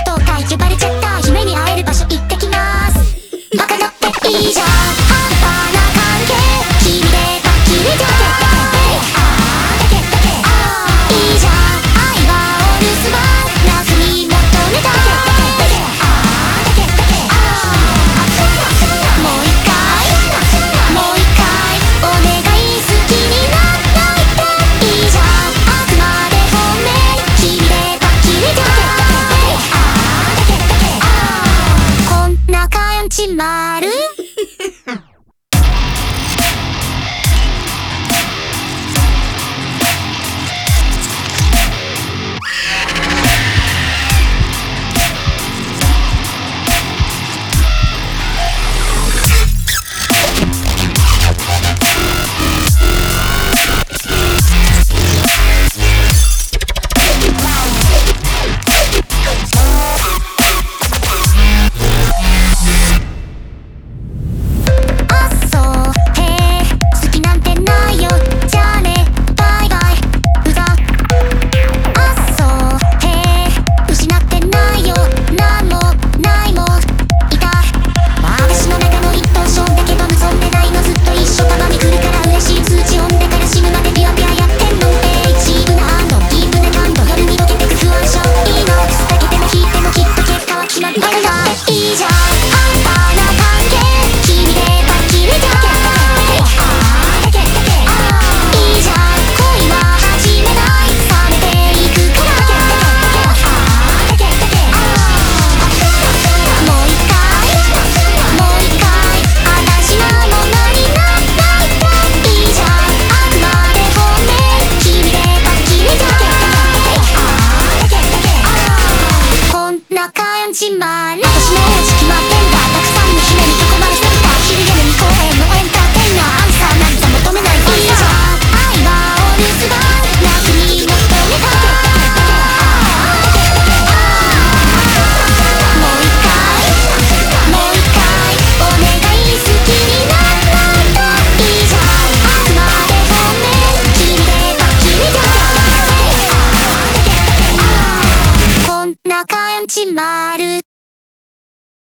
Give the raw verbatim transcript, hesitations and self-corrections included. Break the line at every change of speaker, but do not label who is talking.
と会呼ばれちゃった夢に会える場所行ってきます。バカだっていいじゃん、半端な関係、君でバッキリだけだけあーだけだけあーいいじゃん、愛はお留守番、夏に求めたけだけだけあーだけだけあーもう一回もう一回お願い、好きにならないでいいじゃん、あくまで本命、君でバッキリだけだけあーだけだけあーこんな感じまる私のおうち決まってんだ、たくさんの姫に囲まれてた昼夜に公園のエンターテイナー、アンサーなんざ求めないいいじゃん、愛はお留守番、夏に求めたけもう一回もう一回お願い、好きにならないといいじゃん、あくまで本命、君でバッキリだけこんな感じまる